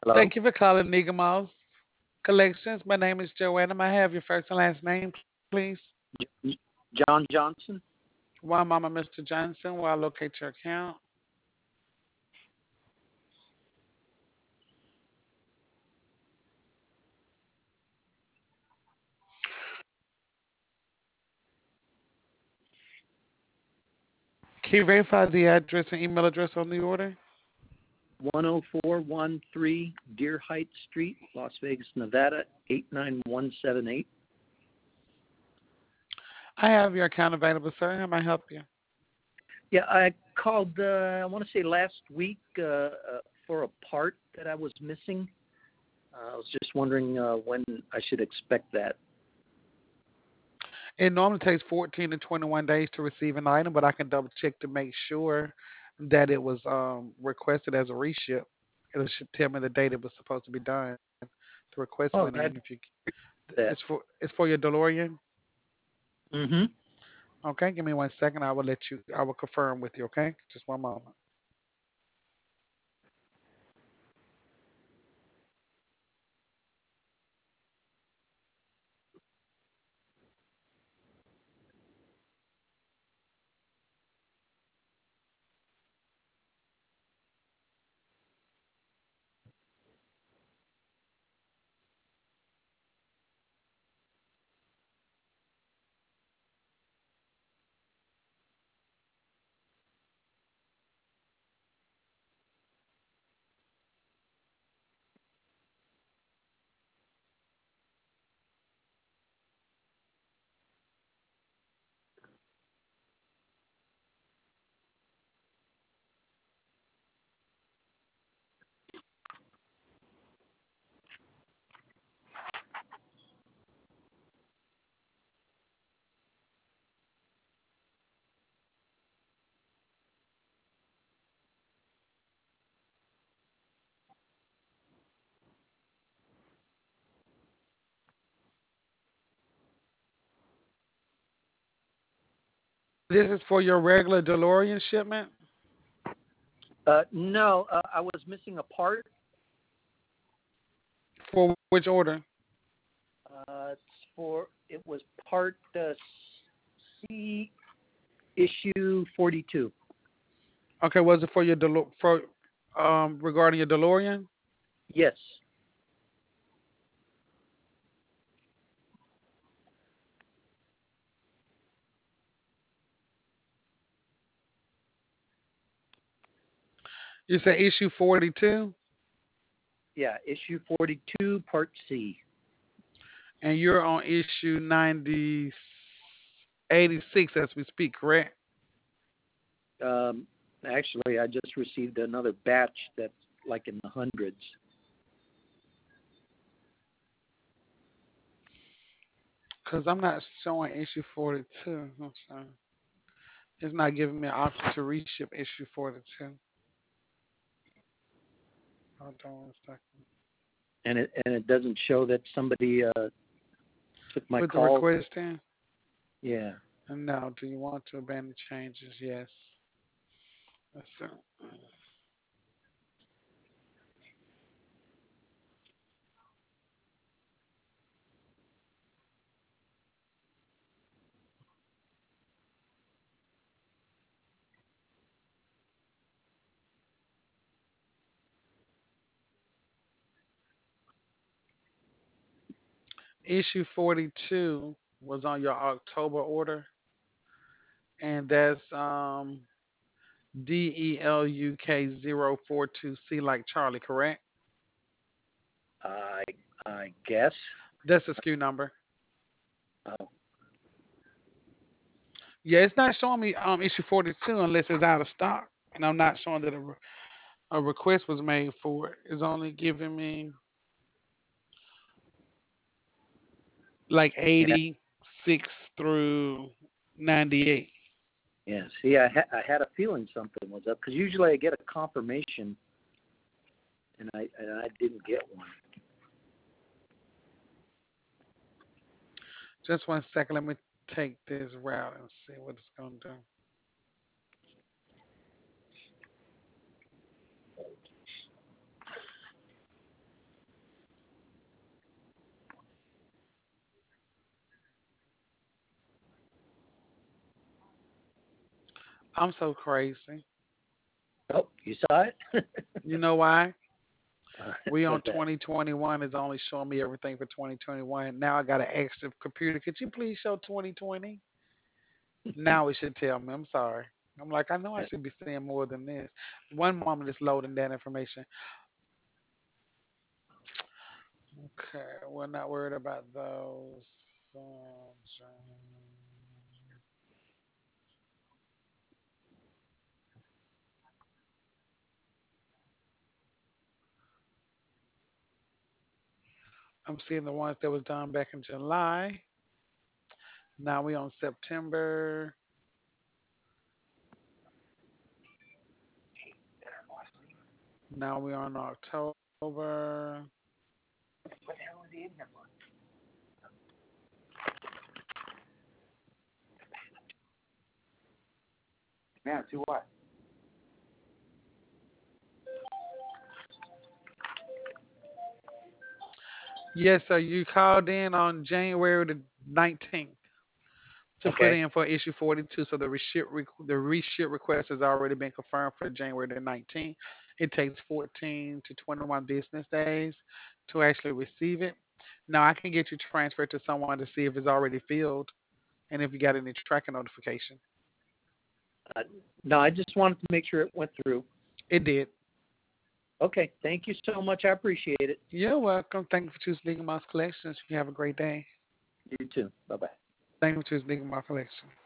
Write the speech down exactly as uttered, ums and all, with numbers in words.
Hello? Thank you for calling Nigamos Collections. My name is Joanna. May I have your first and last name, please? J- John Johnson? One moment, Mister Johnson, while I locate your account. Can you verify the address and email address on the order? one oh four one three Deer Heights Street, Las Vegas, Nevada, eight nine one seven eight. I have your account available, sir. How may I help you? Yeah, I called, uh, I want to say last week uh, uh, for a part that I was missing. Uh, I was just wondering uh, when I should expect that. It normally takes fourteen to twenty-one days to receive an item, but I can double check to make sure that it was um, requested as a reship. It'll should tell me the date it was supposed to be done. The request went Oh, in. that, If you, it's that. for it's for your DeLorean. Mm-hmm. Okay, give me one second. I will let you. I will confirm with you. Okay, just one moment. This is for your regular DeLorean shipment. Uh, no, uh, I was missing a part. For which order? Uh, it's for, it was part uh, C issue forty-two. Okay, was it for your Delo- for um regarding your DeLorean? Yes. You said issue forty-two, Yeah, issue forty-two, part C. and you're on issue ninety eighty-six as we speak, correct? Um, Actually, I just received another batch that's like in the hundreds. Because I'm not showing issue forty-two. I'm sorry. It's not giving me an option to reship issue forty-two. Hold on one second. And it and it doesn't show that somebody uh, took my Put the call. request in. Yeah. And now, do you want to abandon changes? Yes. Let's see. Issue forty-two was on your October order, and that's um D E L U K zero four two C like Charlie, correct? I I guess. That's the S K U number. Oh, Yeah, it's not showing me um issue forty-two unless it's out of stock, and I'm not showing that a, re- a request was made for it. It's only giving me like yeah, eighty-six through ninety-eight. yeah. See, I ha- I had a feeling something was up because usually I get a confirmation, and I and I didn't get one. Just one second, let me take this route and see what it's gonna do. I'm so crazy. Oh, you saw it? You know why? All right, We on what's that? twenty twenty-one is only showing me everything for twenty twenty-one. Now I got an extra computer. Could you please show twenty twenty? Now it should tell me. I'm sorry. I'm like, I know I should be seeing more than this. One moment it's loading that information. Okay, we're not worried about those. Um, I'm seeing the ones that was done back in July. Now we on September. Now we on October. Yes, sir. You called in on January the nineteenth to put Okay. in for issue forty-two. So the reship requ- the reship request has already been confirmed for January the nineteenth. It takes fourteen to twenty-one business days to actually receive it. Now I can get you transferred to someone to see if it's already filled and if you got any tracking notification. Uh, no, I just wanted to make sure it went through. It did. Okay. Thank you so much. I appreciate it. You're welcome. Thank you for choosing Legal Mouse Collections. You have a great day. You too. Bye bye. Thank you for choosing Legal Mouse Collection.